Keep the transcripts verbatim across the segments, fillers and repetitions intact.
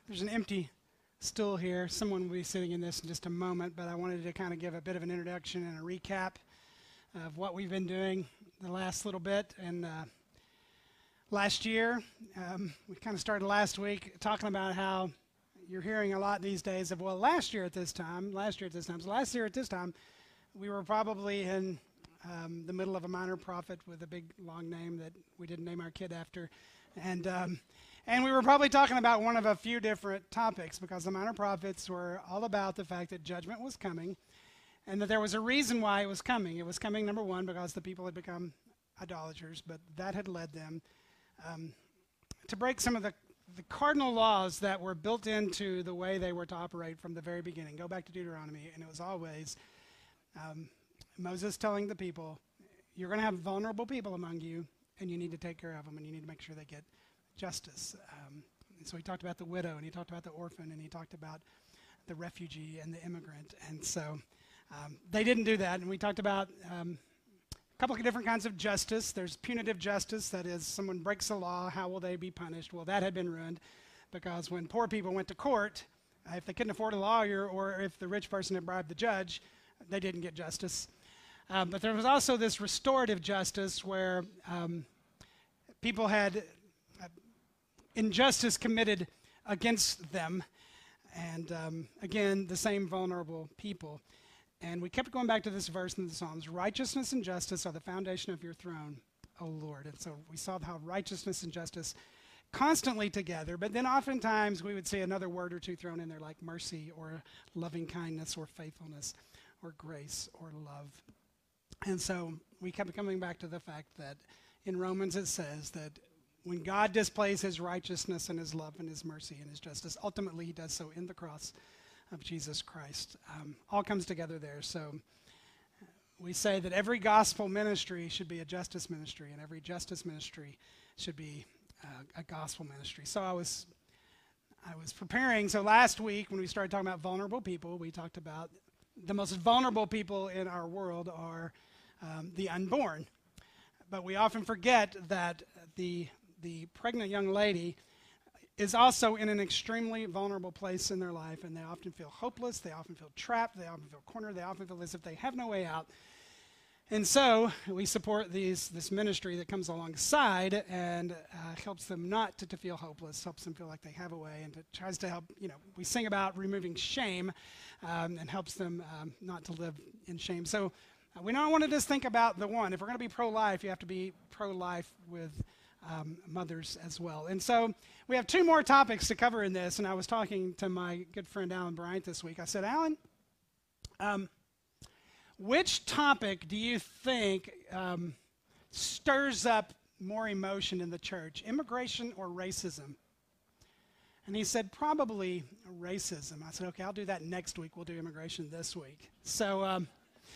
There's an empty stool here. Someone will be sitting in this in just a moment, but I wanted to kind of give a bit of an introduction and a recap of what we've been doing the last little bit. And uh, last year, um, we kind of started last week talking about how you're hearing a lot these days of, well, last year at this time, last year at this time, so last year at this time, we were probably in um, the middle of a minor prophet with a big, long name that we didn't name our kid after. And um, and we were probably talking about one of a few different topics, because the minor prophets were all about the fact that judgment was coming and that there was a reason why it was coming. It was coming, number one, because the people had become idolaters, but that had led them um, to break some of the, the cardinal laws that were built into the way they were to operate from the very beginning. Go back to Deuteronomy, and it was always um, Moses telling the people, you're going to have vulnerable people among you, and you need to take care of them, and you need to make sure they get justice. Um, and so he talked about the widow, and he talked about the orphan, and he talked about the refugee and the immigrant. And so um, they didn't do that. And we talked about um, a couple of different kinds of justice. There's punitive justice, that is, someone breaks the law, how will they be punished? Well, that had been ruined, because when poor people went to court, uh, if they couldn't afford a lawyer, or if the rich person had bribed the judge, they didn't get justice. Um, but there was also this restorative justice where um, people had uh, injustice committed against them. And um, again, the same vulnerable people. And we kept going back to this verse in the Psalms. Righteousness and justice are the foundation of your throne, O Lord. And so we saw how righteousness and justice constantly together. But then oftentimes we would see another word or two thrown in there, like mercy or loving kindness or faithfulness or grace or love. And so we kept coming back to the fact that in Romans it says that when God displays his righteousness and his love and his mercy and his justice, ultimately he does so in the cross of Jesus Christ. Um, all comes together there. So we say that every gospel ministry should be a justice ministry, and every justice ministry should be uh, a gospel ministry. So I was, I was preparing. So last week when we started talking about vulnerable people, we talked about the most vulnerable people in our world are um, the unborn. But we often forget that the the pregnant young lady is also in an extremely vulnerable place in their life, and they often feel hopeless, they often feel trapped, they often feel cornered, they often feel as if they have no way out. And so we support these this ministry that comes alongside and uh, helps them not to, to feel hopeless, helps them feel like they have a way, and it tries to help, you know, we sing about removing shame um, and helps them um, not to live in shame. So uh, we don't want to just think about the one. If we're going to be pro-life, you have to be pro-life with Um, mothers as well. And so we have two more topics to cover in this, and I was talking to my good friend Alan Bryant this week. I said, Alan, um, which topic do you think um, stirs up more emotion in the church, immigration or racism? And he said, probably racism. I said, okay, I'll do that next week. We'll do immigration this week. So um,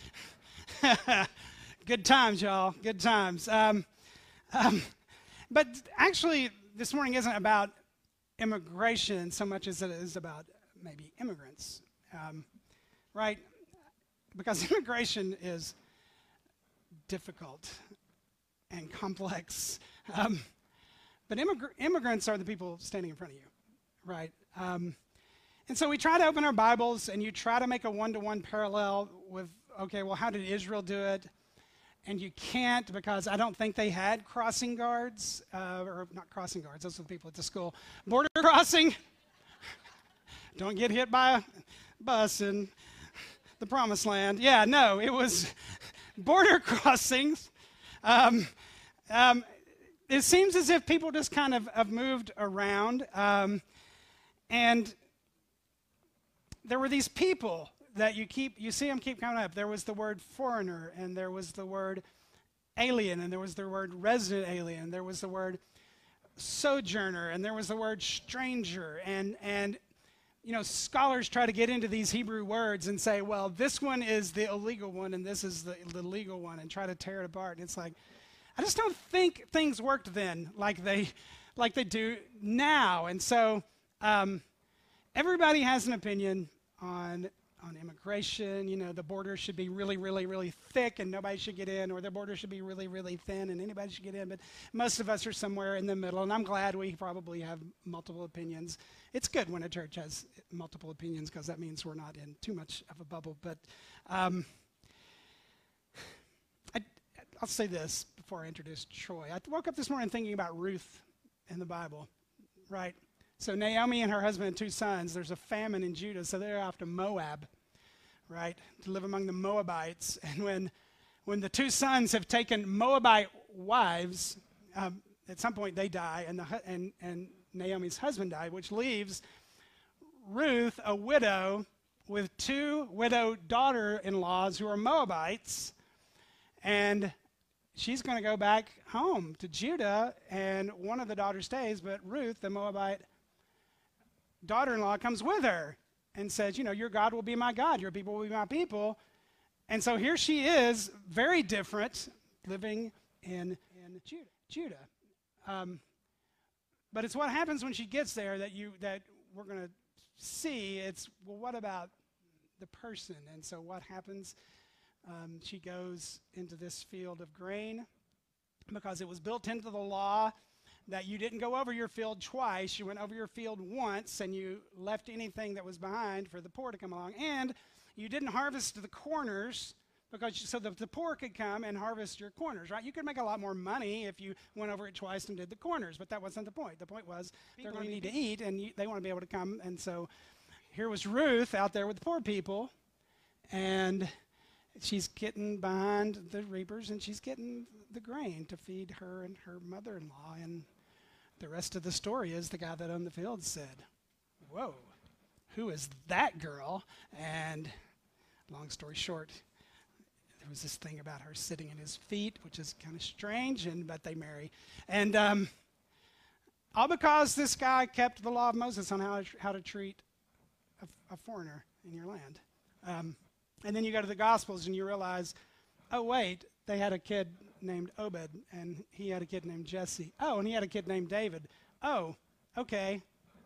good times, y'all, good times. Um, um, But actually, this morning isn't about immigration so much as it is about maybe immigrants, um, right? Because immigration is difficult and complex. Um, but immigr- immigrants are the people standing in front of you, right? Um, and so we try to open our Bibles, and you try to make a one-to-one parallel with, okay, well, how did Israel do it? And you can't, because I don't think they had crossing guards, uh, or not crossing guards, those are the people at the school. Border crossing. Don't get hit by a bus in the promised land. Yeah, no, it was border crossings. Um, um, it seems as if people just kind of have moved around. Um, and there were these people that you keep, you see them keep coming up. There was the word foreigner, and there was the word alien, and there was the word resident alien, there was the word sojourner, and there was the word stranger, and and you know, scholars try to get into these Hebrew words and say, well, this one is the illegal one, and this is the, the legal one, and try to tear it apart. And it's like, I just don't think things worked then like they like they do now. And so um, everybody has an opinion on on immigration. You know, the border should be really, really, really thick and nobody should get in, or the border should be really, really thin and anybody should get in. But most of us are somewhere in the middle, and I'm glad we probably have multiple opinions. It's good when a church has multiple opinions because that means we're not in too much of a bubble. But um, I, I'll say this before I introduce Troy. I woke up this morning thinking about Ruth in the Bible, right? So Naomi and her husband and two sons, there's a famine in Judah, so they're off to Moab, right, to live among the Moabites. And when when the two sons have taken Moabite wives, um, at some point they die, and, the hu- and, and Naomi's husband died, which leaves Ruth, a widow, with two widowed daughter-in-laws who are Moabites, and she's going to go back home to Judah, and one of the daughters stays, but Ruth, the Moabite daughter-in-law, comes with her and says, you know, your God will be my God, your people will be my people. And so here she is, very different, living in, in Judah. Judah. Um, but it's what happens when she gets there that you that we're going to see. It's, well, what about the person? And so what happens? Um, she goes into this field of grain because it was built into the law that you didn't go over your field twice. You went over your field once, and you left anything that was behind for the poor to come along. And you didn't harvest the corners because so that the poor could come and harvest your corners, right? You could make a lot more money if you went over it twice and did the corners, but that wasn't the point. The point was they're going to need to eat, and you, they want to be able to come. And so here was Ruth out there with the poor people, and she's getting behind the reapers, and she's getting the grain to feed her and her mother-in-law. And the rest of the story is the guy that owned the field said, whoa, who is that girl? And long story short, there was this thing about her sitting at his feet, which is kind of strange, and but they marry. And um, all because this guy kept the law of Moses on how to, how to treat a, a foreigner in your land. Um, and then you go to the Gospels and you realize, oh, wait, they had a kid named Obed, and he had a kid named Jesse. Oh, and he had a kid named David. Oh, okay.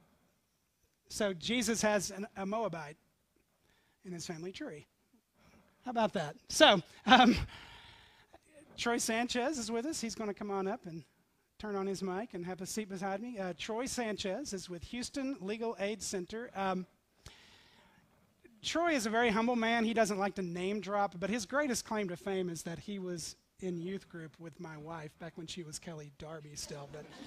So Jesus has an, a Moabite in his family tree. How about that? So um, Troy Sanchez is with us. He's going to come on up and turn on his mic and have a seat beside me. Uh, Troy Sanchez is with Houston Legal Aid Center. Um, Troy is a very humble man. He doesn't like to name drop, but his greatest claim to fame is that he was in youth group with my wife back when she was Kelly Darby still.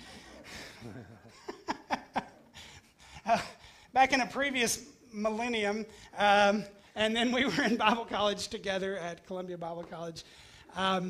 But uh, back in a previous millennium, um, and then we were in Bible college together at Columbia Bible College. Um,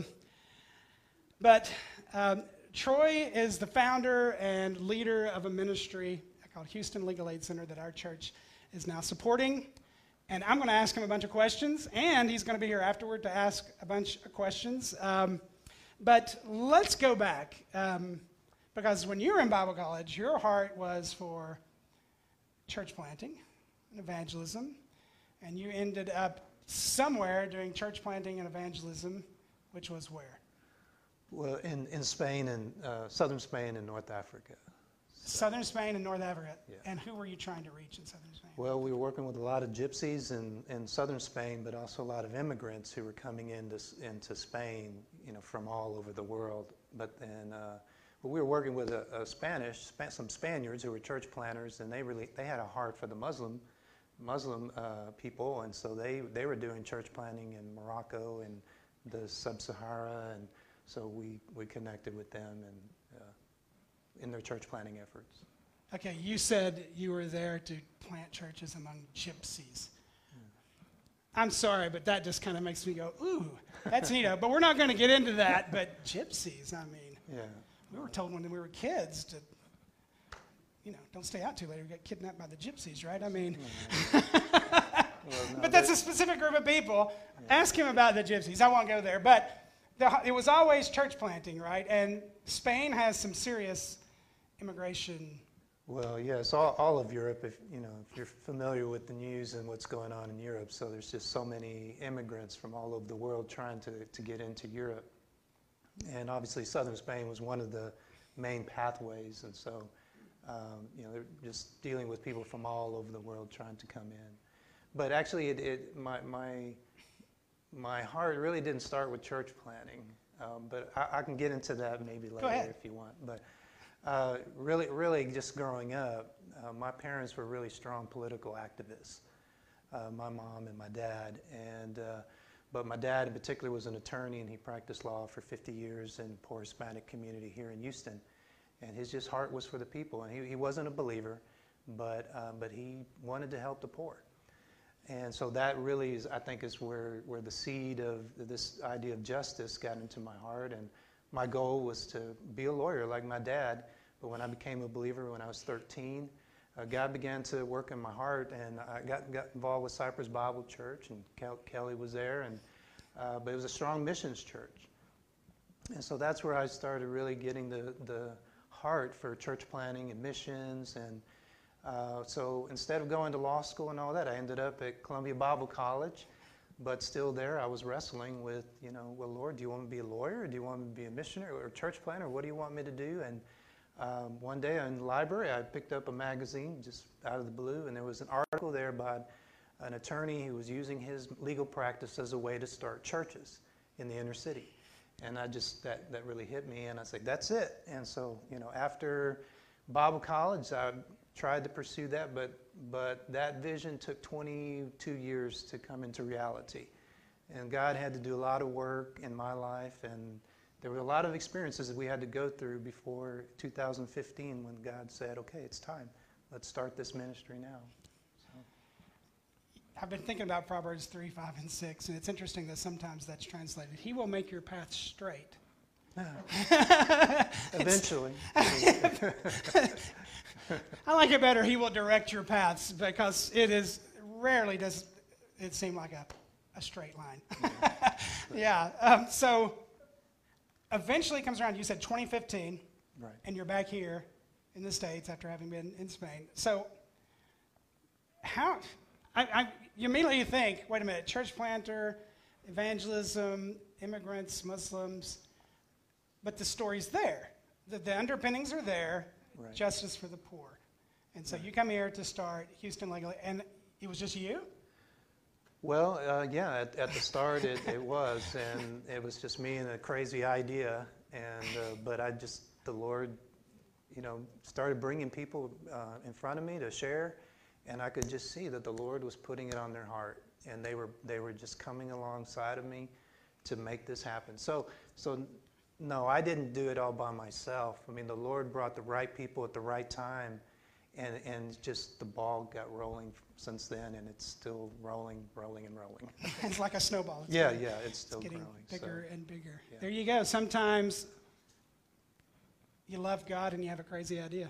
but um, Troy is the founder and leader of a ministry called Houston Legal Aid Center that our church is now supporting. And I'm going to ask him a bunch of questions, and he's going to be here afterward to ask a bunch of questions. Um, but let's go back, um, because when you were in Bible college, your heart was for church planting and evangelism, and you ended up somewhere doing church planting and evangelism, which was where? Well, in, in Spain and uh, southern Spain and North Africa. Southern Spain and North Africa. Yeah. And who were you trying to reach in southern Spain? Well, we were working with a lot of gypsies in, in southern Spain, but also a lot of immigrants who were coming into into Spain, you know, from all over the world. But then, uh, but we were working with a, a Spanish, Sp- some Spaniards who were church planters, and they really they had a heart for the Muslim Muslim uh, people, and so they they were doing church planting in Morocco and the Sub-Sahara, and so we we connected with them and. Uh, in their church planting efforts. Okay, you said you were there to plant churches among gypsies. Yeah. I'm sorry, but that just kind of makes me go, ooh, that's neato. But we're not going to get into that, but gypsies, I mean. Yeah. We were told when we were kids to, you know, don't stay out too late or get kidnapped by the gypsies, right? I mean. Yeah. well, no, but that's a specific group of people. Yeah. Ask him about the gypsies. I won't go there. But the, it was always church planting, right? And Spain has some serious immigration. Well, yes, all, all of Europe, if you know, if you're familiar with the news and what's going on in Europe, so there's just so many immigrants from all over the world trying to, to get into Europe. And obviously southern Spain was one of the main pathways, and so um, you know, they're just dealing with people from all over the world trying to come in. but actually, it, it my my my heart really didn't start with church planting. Um, but I, I can get into that maybe later if you want. But uh, really, really, just growing up, uh, my parents were really strong political activists. Uh, my mom and my dad, and uh, but my dad in particular was an attorney, and he practiced law for fifty years in the poor Hispanic community here in Houston. And his just heart was for the people, and he, he wasn't a believer, but uh, but he wanted to help the poor. And so that really is, I think, is where, where the seed of this idea of justice got into my heart. And my goal was to be a lawyer like my dad. But when I became a believer when I was thirteen, uh, God began to work in my heart, and I got, got involved with Cypress Bible Church, and Kel- Kelly was there. And uh, but it was a strong missions church. And so that's where I started really getting the, the heart for church planting and missions. And Uh, so instead of going to law school and all that, I ended up at Columbia Bible College. But still there, I was wrestling with, you know, well, Lord, do you want me to be a lawyer? Or do you want me to be a missionary or a church planter? What do you want me to do? And um, one day in the library, I picked up a magazine just out of the blue, and there was an article there by an attorney who was using his legal practice as a way to start churches in the inner city. And I just, that, that really hit me, and I said, that's it. And so, you know, after Bible college, I tried to pursue that, but but that vision took twenty-two years to come into reality. And God had to do a lot of work in my life, and there were a lot of experiences that we had to go through before two thousand fifteen when God said, okay, it's time. Let's start this ministry now. So. I've been thinking about Proverbs three, five, and six, and it's interesting that sometimes that's translated, He will make your path straight. Eventually. I like it better, He will direct your paths, because it is rarely does it seem like a, a straight line. yeah. Um, so eventually it comes around. You said twenty fifteen, right. And you're back here in the States after having been in Spain. So how, I, I, you immediately think, wait a minute, church planter, evangelism, immigrants, Muslims, but the story's there. The, the underpinnings are there. Right. Justice for the poor. And so right. You come here to start Houston Legal, and it was just you? Well, uh, yeah, at, at the start it, it was, and it was just me and a crazy idea, and uh, but I just, the Lord, you know, started bringing people uh, in front of me to share, and I could just see that the Lord was putting it on their heart, and they were they were just coming alongside of me to make this happen. So, so. No, I didn't do it all by myself. I mean, the Lord brought the right people at the right time, and, and just the ball got rolling since then, and it's still rolling, rolling, and rolling. It's like a snowball. It's yeah, getting, yeah, it's still it's getting growing. bigger so, and bigger. Yeah. There you go. Sometimes you love God and you have a crazy idea.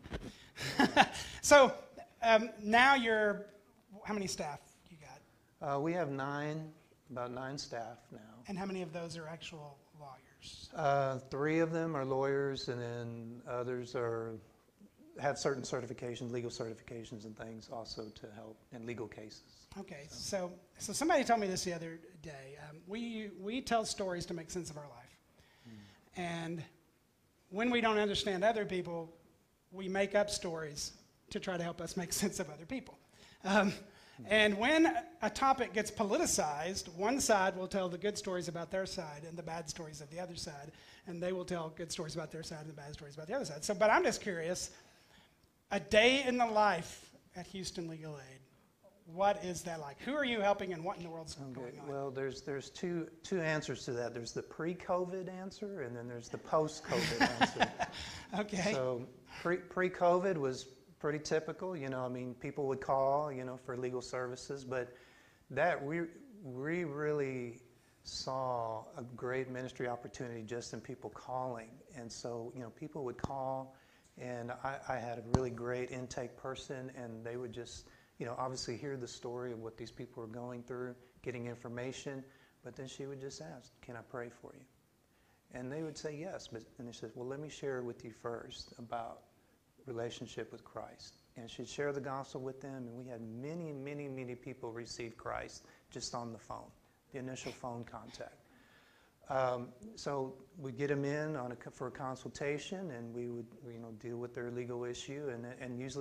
so um, now you're, how many staff you got? Uh, we have nine, about nine staff now. And how many of those are actual lawyers? Uh, three of them are lawyers, and then others are have certain certifications, legal certifications and things also to help in legal cases. Okay, so so, so somebody told me this the other day. Um, we we tell stories to make sense of our life. Mm. And when we don't understand other people, we make up stories to try to help us make sense of other people. Um, And when a topic gets politicized, one side will tell the good stories about their side and the bad stories of the other side, and they will tell good stories about their side and the bad stories about the other side. So, but I'm just curious, a day in the life at Houston Legal Aid, what is that like? Who are you helping, and what in the world's okay. going on? Well, there's there's two two answers to that. There's the pre-COVID answer, and then there's the post-COVID answer. Okay. So pre pre-COVID was pretty typical, you know, I mean, people would call, you know, for legal services, but that we, we really saw a great ministry opportunity just in people calling. And so, you know, people would call, and I, I had a really great intake person, and they would just, you know, obviously hear the story of what these people were going through, getting information, but then she would just ask, can I pray for you? And they would say yes, but and they said, well, let me share with you first about relationship with Christ. And she'd share the gospel with them, and we had many, many, many people receive Christ just on the phone, the initial phone contact. Um, so we'd get them in on a, for a consultation, and we would, you know, deal with their legal issue, and, and usually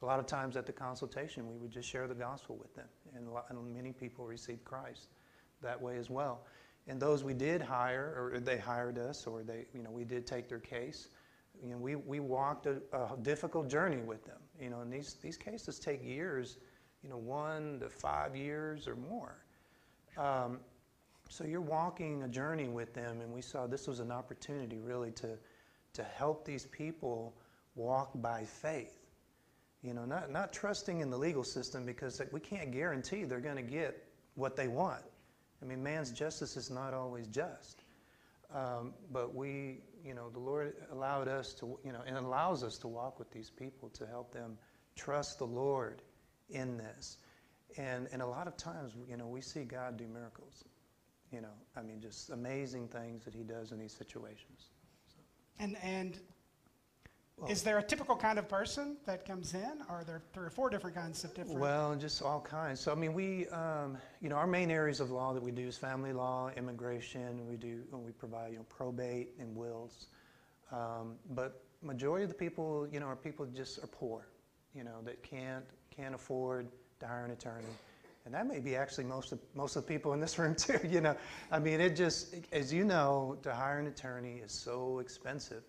a lot of times at the consultation, we would just share the gospel with them, and, a lot, and many people received Christ that way as well. And those we did hire, or they hired us, or they, you know, we did take their case. You know, we we walked a, a difficult journey with them. You know, and these these cases take years, you know, one to five years or more. Um, so you're walking a journey with them, and we saw this was an opportunity really to to help these people walk by faith. You know, not not trusting in the legal system, because we can't guarantee they're going to get what they want. I mean, man's justice is not always just. Um, but we, you know, the Lord allowed us to, you know, and allows us to walk with these people to help them trust the Lord in this. And and a lot of times, you know, we see God do miracles. You know, I mean, just amazing things that He does in these situations. So. And and Well, is there a typical kind of person that comes in, or are there three or four different kinds of different? Well, just all kinds. So I mean, we, um, you know, our main areas of law that we do is family law, immigration. We do, we provide, you know, probate and wills. Um, but majority of the people, you know, are people that just are poor, you know, that can't can't afford to hire an attorney, and that may be actually most of most of the people in this room too. You know, I mean, it just, as you know, to hire an attorney is so expensive.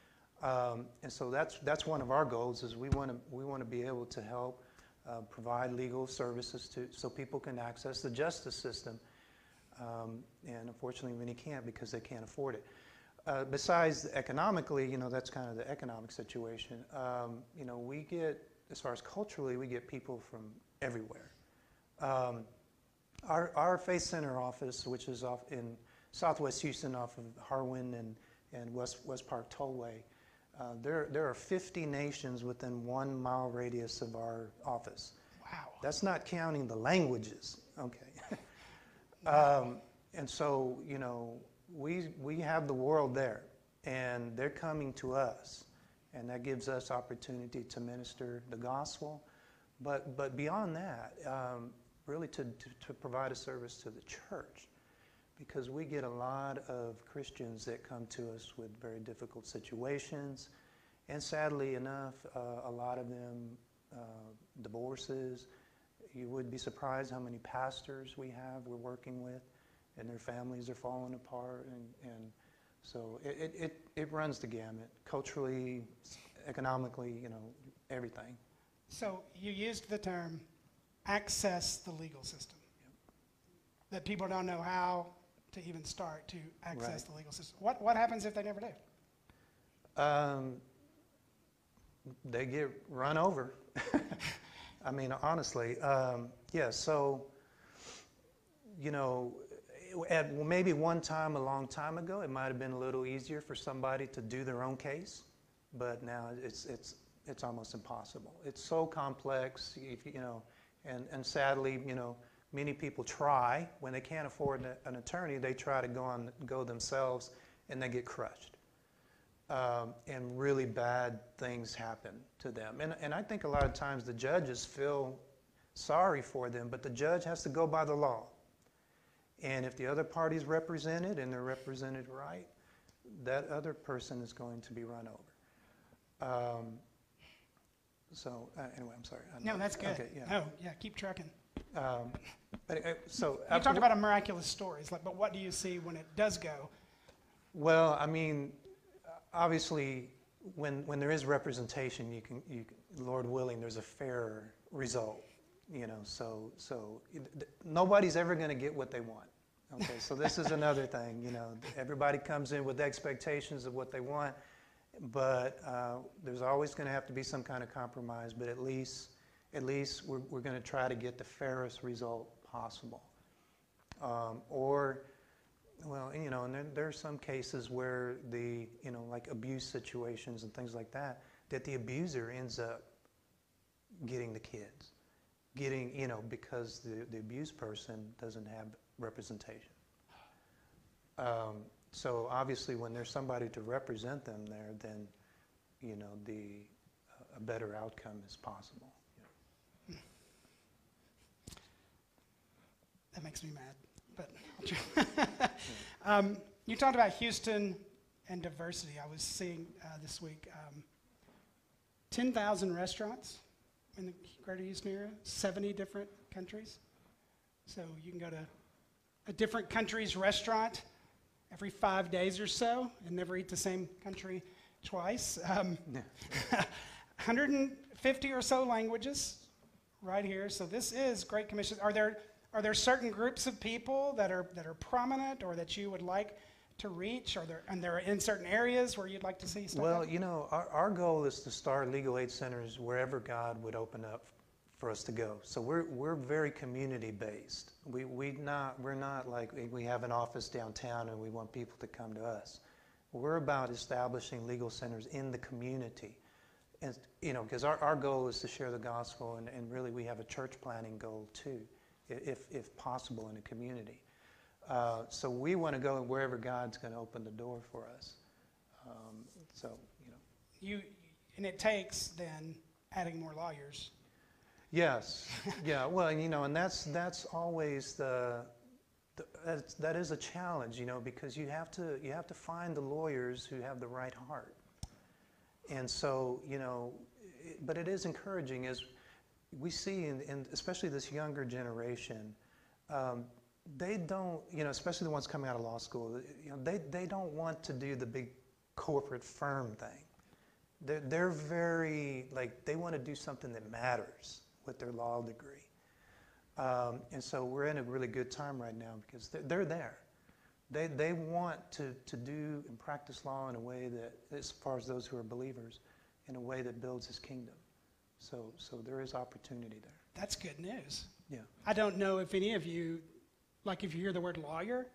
Um, and so that's that's one of our goals, is we want to we want to be able to help uh, provide legal services to so people can access the justice system. Um, and unfortunately, many can't because they can't afford it. Uh, besides economically, you know, that's kind of the economic situation. Um, you know, we get, as far as culturally, we get people from everywhere. Um, our our Faith Center office, which is off in Southwest Houston, off of Harwin and and West West Park Tollway. Uh, there, there are fifty nations within one mile radius of our office. Wow. That's not counting the languages, okay. um, and so, you know, we, we have the world there, and they're coming to us, and that gives us opportunity to minister the gospel. But, but beyond that, um, really to, to, to provide a service to the church, because we get a lot of Christians that come to us with very difficult situations, and sadly enough, uh, a lot of them uh, divorces. You would be surprised how many pastors we have we're working with, and their families are falling apart, and, and so it, it, it runs the gamut, culturally, economically, you know, everything. So you used the term access the legal system. Yep. That people don't know how to even start to access Right. the legal system. What what happens if they never do? Um, they get run over. I mean, honestly, um, yeah, so, you know, at maybe one time a long time ago, it might have been a little easier for somebody to do their own case, but now it's it's it's almost impossible. It's so complex, if, you know, and, and sadly, you know, many people try, when they can't afford an attorney, they try to go on go themselves, and they get crushed. Um, and really bad things happen to them. And, and I think a lot of times the judges feel sorry for them, but the judge has to go by the law. And if the other party's represented and they're represented right, that other person is going to be run over. Um, so uh, anyway, I'm sorry. I No, know- that's good. Okay, yeah. No, yeah, keep trucking. Um, but, uh, so You talked about a miraculous stories, like, but what do you see when it does go? Well, I mean, obviously, when when there is representation, you can, you, Lord willing, there's a fairer result. You know, so so th- nobody's ever going to get what they want. Okay, so this is another thing. You know, everybody comes in with expectations of what they want, but uh, there's always going to have to be some kind of compromise. But at least. At least we're, we're going to try to get the fairest result possible. Um, or, well, you know, and there, there are some cases where the, you know, like abuse situations and things like that, that the abuser ends up getting the kids, getting, you know, because the, the abused person doesn't have representation. Um, so obviously when there's somebody to represent them there, then, you know, the, uh, a better outcome is possible. That makes me mad, but I'll try. um, you talked about Houston and diversity. I was seeing uh, this week um, ten thousand restaurants in the greater Houston area, seventy different countries. So you can go to a different country's restaurant every five days or so and never eat the same country twice. Um, one hundred fifty or so languages right here. So this is Great Commission. Are there are there certain groups of people that are that are prominent or that you would like to reach? Are there and they're in certain areas where you'd like to see stuff? Well, like? you know, our, our goal is to start legal aid centers wherever God would open up for us to go. So we're we're very community based. We we not we're not like we have an office downtown and we want people to come to us. We're about establishing legal centers in the community. And, you know, because our, our goal is to share the gospel, and, and really we have a church planting goal too, if, if possible, in a community. Uh, so we want to go wherever God's going to open the door for us. Um, so, you know. You, and it takes then adding more lawyers. Yes, yeah, well, and, you know, and that's, that's always the, the that's, that is a challenge, you know, because you have to, you have to find the lawyers who have the right heart. And so, you know, it, but it is encouraging as we see, in, in especially this younger generation, um, they don't, you know, especially the ones coming out of law school, you know, they, they don't want to do the big corporate firm thing. They're, they're very, like, they want to do something that matters with their law degree. Um, and so we're in a really good time right now because they're, they're there. They, they want to, to do and practice law in a way that, as far as those who are believers, in a way that builds his kingdom. So, so there is opportunity there. That's good news. Yeah. I don't know if any of you, like if you hear the word lawyer,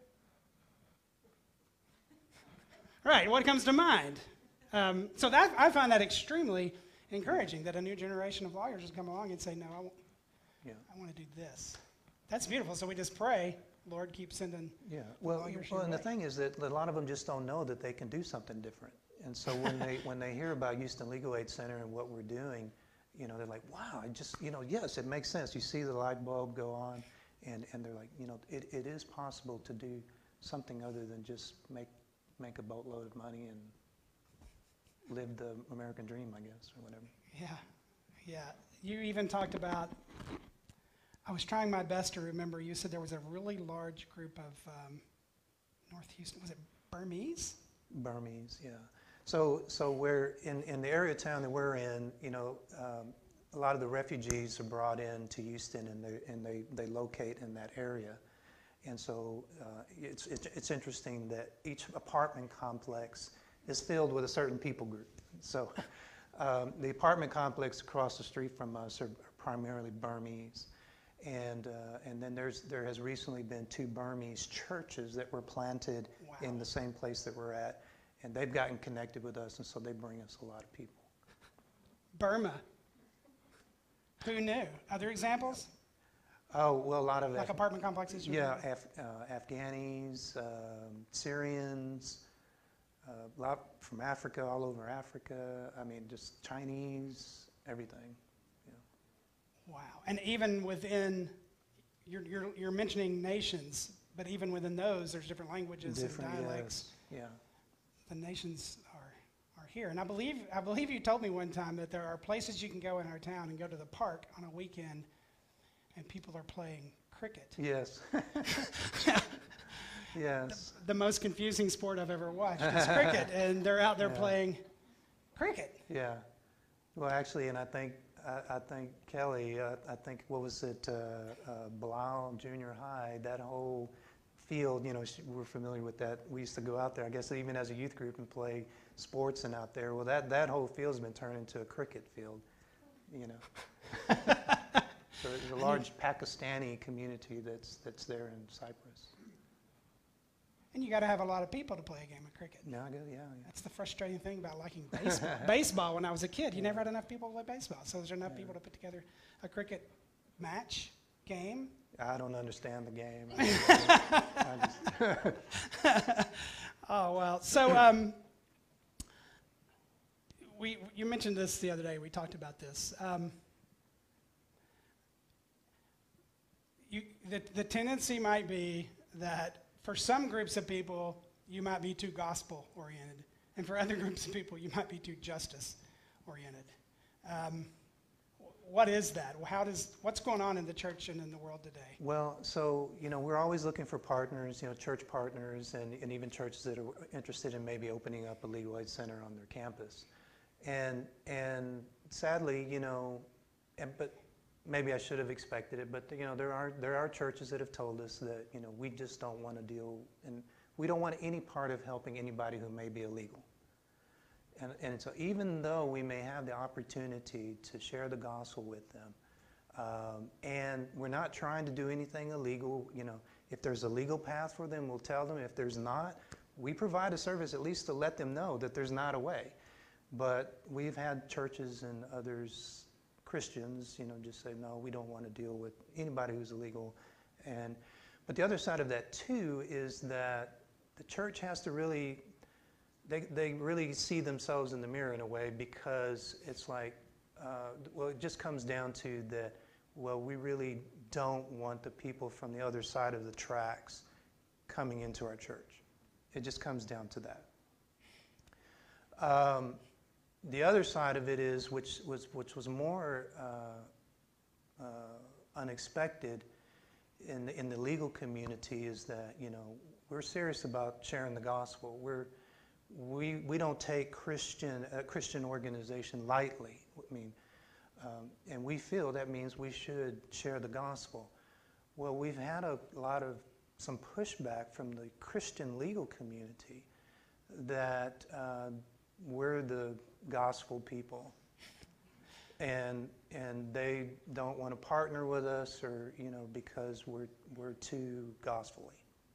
right, what comes to mind? Um, so that I find that extremely encouraging that a new generation of lawyers has come along and say, no, I, w- Yeah. I want to do this. That's beautiful. So we just pray, Lord, keep sending. Yeah. Well, lawyers well, your and the way. thing is that a lot of them just don't know that they can do something different. And so when they when they hear about Houston Legal Aid Center and what we're doing, you know, they're like, wow, I just, you know, yes, it makes sense. You see the light bulb go on, and, and they're like, you know, it, it is possible to do something other than just make make a boatload of money and live the American dream, I guess, or whatever. Yeah, yeah. You even talked about, I was trying my best to remember, you said there was a really large group of um, North Houston, was it Burmese? Burmese, yeah. So, so we're in, in the area of town that we're in, you know, um, a lot of the refugees are brought in to Houston, and they and they, they locate in that area. And so uh, it's, it's it's interesting that each apartment complex is filled with a certain people group. So um, the apartment complex across the street from us are primarily Burmese. And uh, and then there's there has recently been two Burmese churches that were planted Wow. in the same place that we're at, and they've gotten connected with us, and so they bring us a lot of people. Burma. Who knew? Other examples? Oh, well, a lot of Like Af- apartment complexes? you yeah, remember? Af- uh, Afghanis, um, Syrians, uh, a lot from Africa, all over Africa. I mean, just Chinese, everything. Wow. And even within, you're, you're, you're mentioning nations, but even within those, there's different languages Different, and dialects. yes, yeah. The nations are, are here. And I believe, I believe you told me one time that there are places you can go in our town and go to the park on a weekend and people are playing cricket. Yes. Yes. The most confusing sport I've ever watched is cricket, and they're out there Yeah. playing cricket. Yeah. Well, actually, and I think I, I think Kelly, uh, I think what was it, uh, uh, Blau Junior High, that whole field, you know, sh- we're familiar with that. We used to go out there, I guess, even as a youth group and play sports and out there. Well, that, that whole field's been turned into a cricket field, you know. So there's a large Pakistani community that's that's there in Cyprus. And you got to have a lot of people to play a game of cricket. Yeah, I guess, yeah, yeah. That's the frustrating thing about liking baseball. Baseball, when I was a kid, you never had enough people to play baseball. So is there enough Yeah. people to put together a cricket match, game? I don't understand the game. I just, Oh, well. So um, we you mentioned this the other day. We talked about this. Um, you, the, the tendency might be that for some groups of people, you might be too gospel-oriented. And for other groups of people, you might be too justice-oriented. Um, what is that? How does, what's going on in the church and in the world today? Well, so, you know, we're always looking for partners, you know, church partners and, and even churches that are interested in maybe opening up a legal aid center on their campus. And and sadly, you know, and, but maybe I should have expected it, but, you know, there are there are churches that have told us that, you know, we just don't want to deal, and we don't want any part of helping anybody who may be illegal. And, and so even though we may have the opportunity to share the gospel with them, um, and we're not trying to do anything illegal, you know, if there's a legal path for them, we'll tell them. If there's not, we provide a service at least to let them know that there's not a way. But we've had churches and others, Christians, you know, just say, no, we don't want to deal with anybody who's illegal. And, but the other side of that too is that the church has to really, They, they really see themselves in the mirror in a way, because it's like, uh, well, it just comes down to that, well, we really don't want the people from the other side of the tracks coming into our church. It just comes down to that. Um, the other side of it is, which was, which was more uh, uh, unexpected in the, in the legal community, is that, you know, we're serious about sharing the gospel. We're We we don't take Christian a Christian organization lightly. I mean, um, and we feel that means we should share the gospel. Well, we've had a lot of some pushback from the Christian legal community that uh, we're the gospel people, and and they don't want to partner with us, or you know, because we're we're too gospel-y.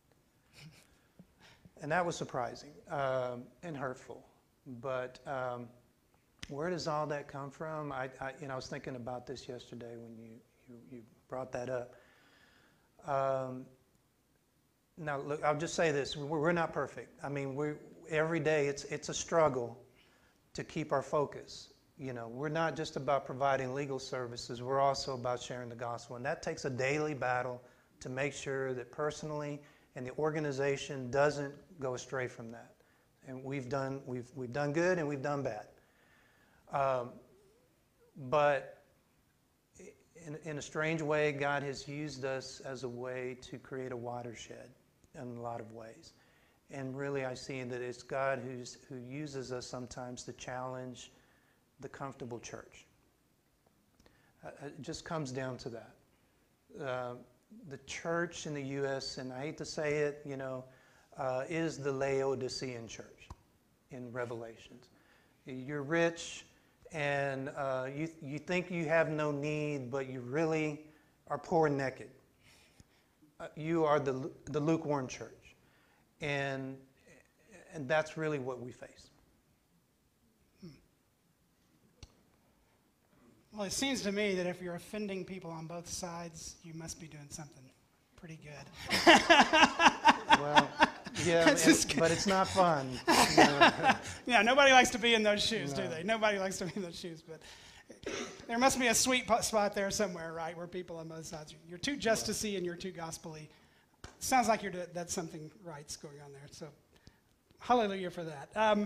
And that was surprising um, and hurtful. But um, where does all that come from? I, I, you know, I was thinking about this yesterday when you, you, you brought that up. Um, now, look, I'll just say this. We're, we're not perfect. I mean, we every day it's, it's a struggle to keep our focus. You know, we're not just about providing legal services. We're also about sharing the gospel. And that takes a daily battle to make sure that personally and the organization doesn't go astray from that. And we've done, we've, we've done good and we've done bad. Um, but in, in a strange way, God has used us as a way to create a watershed in a lot of ways. And really I see that it's God who's, who uses us sometimes to challenge the comfortable church. Uh, it just comes down to that. Uh, The church in the U S, and I hate to say it, you know, uh, is the Laodicean church in Revelations. You're rich, and uh, you you think you have no need, but you really are poor and naked. Uh, you are the the lukewarm church, and and that's really what we face. Well, it seems to me that if you're offending people on both sides, you must be doing something pretty good. Well, yeah, it, but it's not fun. You know. Yeah, nobody likes to be in those shoes, No. do they? Nobody likes to be in those shoes, but there must be a sweet spot there somewhere, right, where people on both sides, you're too justicey and you're too gospel-y. Sounds like you're do, that's something right's going on there, so hallelujah for that. Um,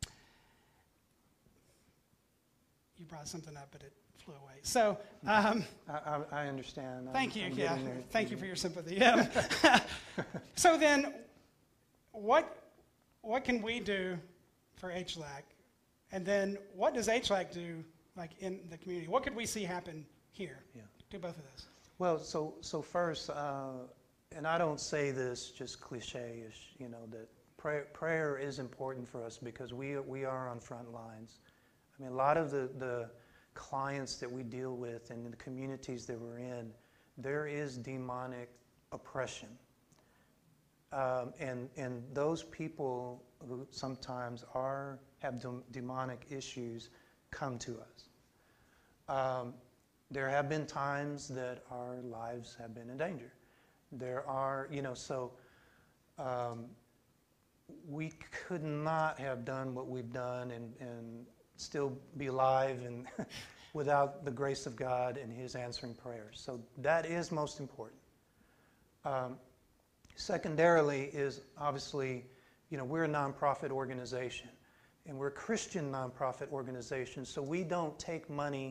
you brought something up, but it flew away. So, um, I, I, I understand. thank I'm, you. I'm Yeah, getting there. thank you for your sympathy. Yeah. So then, what what can we do for H L A C, and then what does H L A C do, like in the community? What could we see happen here? Yeah. Do both of those. Well, so so first, uh, and I don't say this just cliche-ish, you know, that prayer, prayer is important for us because we we are on front lines. I mean, a lot of the, the clients that we deal with and in the communities that we're in, there is demonic oppression. Um, and, and those people who sometimes are, have dem- demonic issues come to us. Um, there have been times that our lives have been in danger. There are, you know, so um, we could not have done what we've done and, and still be alive and without the grace of God and His answering prayers. So that is most important. Um, secondarily is obviously, you know, we're a nonprofit organization and we're a Christian nonprofit organization, so we don't take money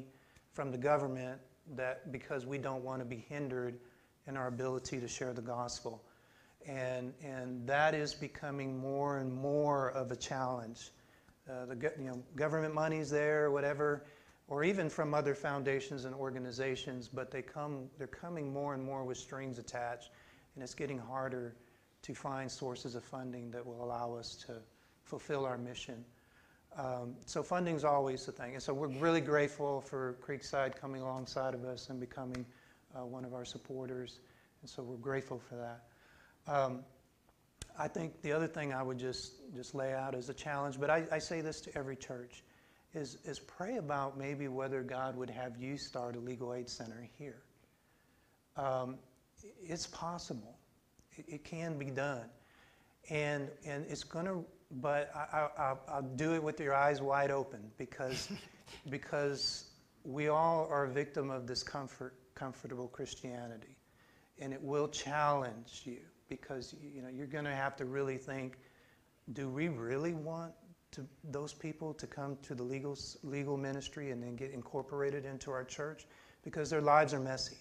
from the government that because we don't want to be hindered in our ability to share the gospel. And, and that is becoming more and more of a challenge. Uh, the you know, government money's there, whatever, or even from other foundations and organizations, but they come, they're coming more and more with strings attached, and it's getting harder to find sources of funding that will allow us to fulfill our mission. Um, so funding's always the thing, and so we're really grateful for Creekside coming alongside of us and becoming uh, one of our supporters, and so we're grateful for that. Um, I think the other thing I would just, just lay out as a challenge, but I, I say this to every church, is, is pray about maybe whether God would have you start a legal aid center here. Um, it's possible. It, it can be done. And, and it's going to, but I, I, I'll, I'll do it with your eyes wide open because, because we all are a victim of this comfort, comfortable Christianity. And it will challenge you because you know, you're going to have to really think, do we really want to, those people to come to the legal, legal ministry and then get incorporated into our church? Because their lives are messy.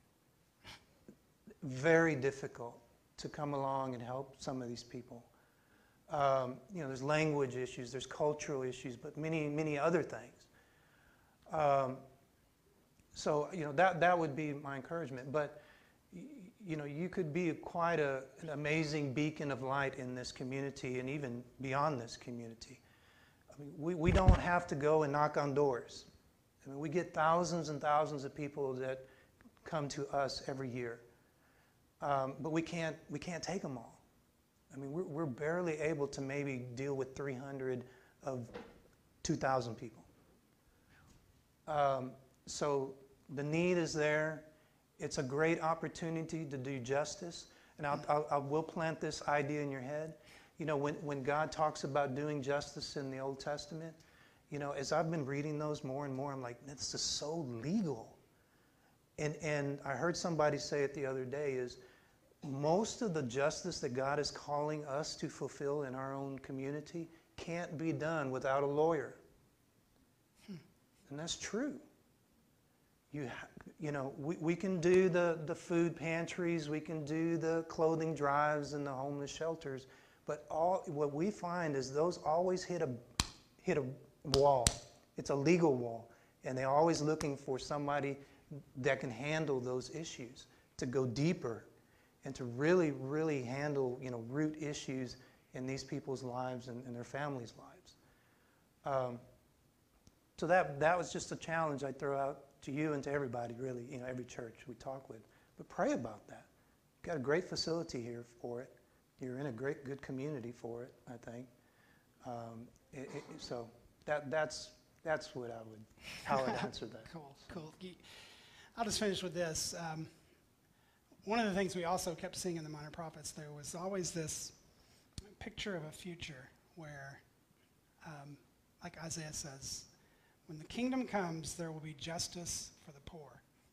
Very difficult to come along and help some of these people. Um, you know, there's language issues, there's cultural issues, but many, many other things. Um, so, you know, that, that would be my encouragement. But, you know, you could be quite a, an amazing beacon of light in this community and even beyond this community. I mean, we, we don't have to go and knock on doors. I mean, we get thousands and thousands of people that come to us every year. Um, but we can't, we can't take them all. I mean, we're, we're barely able to maybe deal with three hundred of two thousand people. Um, so the need is there. It's a great opportunity to do justice. And I'll, I'll, I will plant this idea in your head. You know, when, when God talks about doing justice in the Old Testament, you know, as I've been reading those more and more, I'm like, this is so legal. And, and I heard somebody say it the other day is, most of the justice that God is calling us to fulfill in our own community can't be done without a lawyer. Hmm. And that's true. You, you know, we, we can do the, the food pantries, we can do the clothing drives and the homeless shelters, but all what we find is those always hit a, hit a wall. It's a legal wall, and they're always looking for somebody that can handle those issues, to go deeper and to really, really handle, you know, root issues in these people's lives and, and their families' lives. Um, so that, that was just a challenge I throw out to you and to everybody, really, you know, every church we talk with. But pray about that. You've got a great facility here for it. You're in a great, good community for it, I think. Um, it, it, so that, that's, that's what I would, how I'd answer that. Cool, cool. I'll just finish with this. Um, one of the things we also kept seeing in the Minor Prophets, there was always this picture of a future where, um, like Isaiah says, when the kingdom comes, there will be justice for the poor.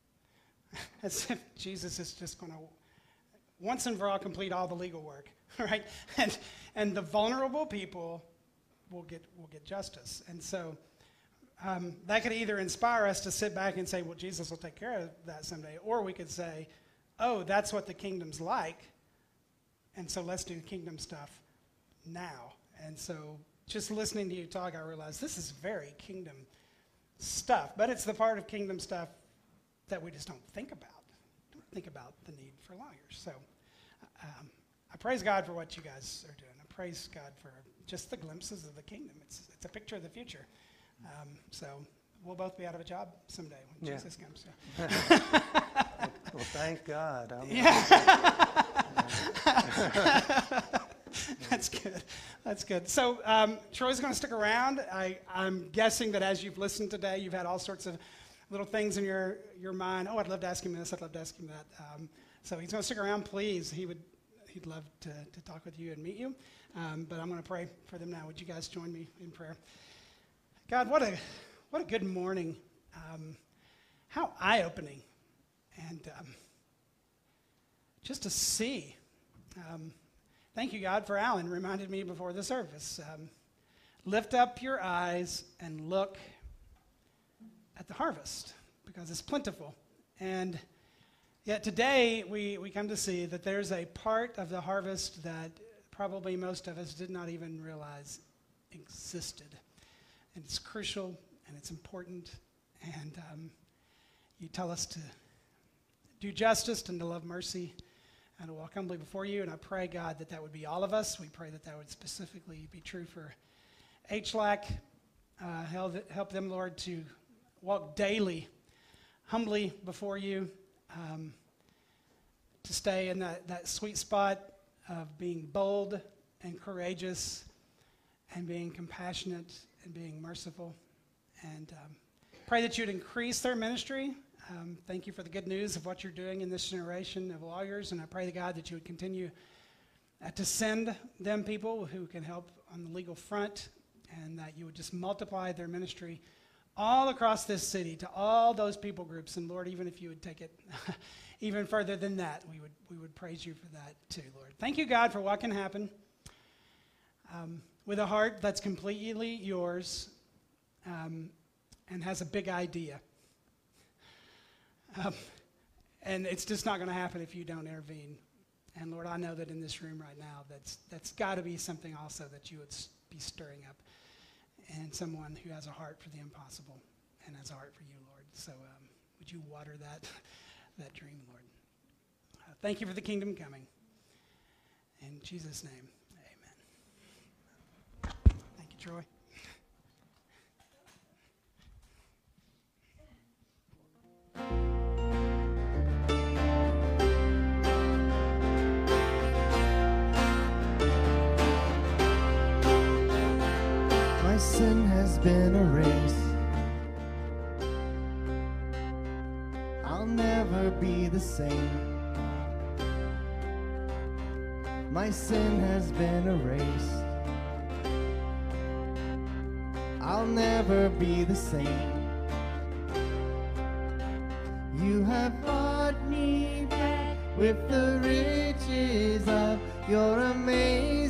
As if Jesus is just going to once and for all complete all the legal work, right? And and the vulnerable people will get will get justice. And so um, that could either inspire us to sit back and say, well, Jesus will take care of that someday, or we could say, oh, that's what the kingdom's like, and so let's do kingdom stuff now. And so just listening to you talk, I realized this is very kingdom stuff, but it's the part of kingdom stuff that we just don't think about. Don't think about the need for lawyers. So um, I praise God for what you guys are doing. I praise God for just the glimpses of the kingdom. It's it's a picture of the future. Um, so we'll both be out of a job someday when yeah. Jesus comes. So. Well, thank God. I'm yeah. That's good. That's good. So um, Troy's going to stick around. I, I'm guessing that as you've listened today, you've had all sorts of little things in your, your mind. Oh, I'd love to ask him this. I'd love to ask him that. Um, so he's going to stick around. Please, he would. He'd love to, to talk with you and meet you. Um, but I'm going to pray for them now. Would you guys join me in prayer? God, what a what a good morning. Um, how eye-opening, and um, just to see. Um, Thank you, God, for Alan. Reminded me before the service. Um, lift up your eyes and look at the harvest. because it's plentiful. And yet today we, we come to see that there's a part of the harvest that probably most of us did not even realize existed. And it's crucial and it's important. And um, you tell us to do justice and to love mercy and to walk humbly before you. And I pray, God, that that would be all of us. We pray that that would specifically be true for H L A C. Uh, help, help them, Lord, to walk daily, humbly before you, um, to stay in that, that sweet spot of being bold and courageous and being compassionate and being merciful. And um, pray that you'd increase their ministry. Um, thank you for the good news of what you're doing in this generation of lawyers. And I pray to God that you would continue uh, to send them people who can help on the legal front, and that you would just multiply their ministry all across this city to all those people groups. And Lord, even if you would take it even further than that, we would we would praise you for that too, Lord. Thank you, God, for what can happen um, with a heart that's completely yours um, and has a big idea. Um, and it's just not going to happen if you don't intervene. And Lord, I know that in this room right now, that's that's got to be something also that you would s- be stirring up. And someone who has a heart for the impossible and has a heart for you, Lord. So um, would you water that that dream, Lord? Uh, thank you for the kingdom coming. In Jesus' name, amen. Thank you, Troy. My sin has been erased. I'll never be the same. My sin has been erased. I'll never be the same. You have bought me back with the riches of your amazing